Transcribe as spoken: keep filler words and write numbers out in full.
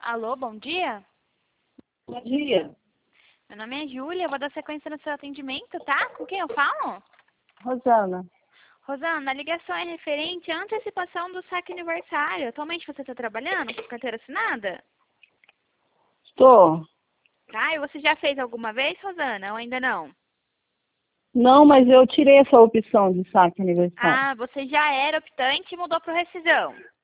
Alô, bom dia? Bom dia, Meu nome é Júlia, eu vou dar sequência no seu atendimento, tá? Com quem eu falo? Rosana. Rosana, a ligação é referente à antecipação do saque aniversário. Atualmente você está trabalhando com carteira assinada? Estou. Tá, e você já fez alguma vez, Rosana, ou ainda não? Não, mas eu tirei essa opção de saque aniversário. Ah, você já era optante e mudou para rescisão.